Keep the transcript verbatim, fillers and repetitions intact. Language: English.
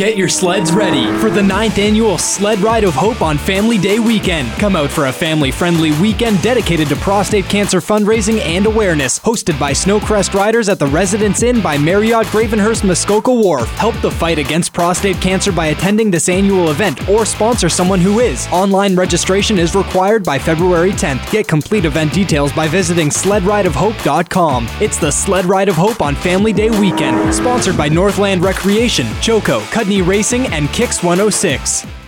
Get your sleds ready for the ninth annual Sled Ride of Hope on Family Day weekend. Come out for a family-friendly weekend dedicated to prostate cancer fundraising and awareness. Hosted by Snowcrest Riders at the Residence Inn by Marriott Gravenhurst Muskoka Wharf. Help the fight against prostate cancer by attending this annual event or sponsor someone who is. Online registration is required by February tenth. Get complete event details by visiting sled ride of hope dot com. It's the Sled Ride of Hope on Family Day weekend. Sponsored by Northland Recreation, Choco, Cudney Racing, and Kicks one oh six.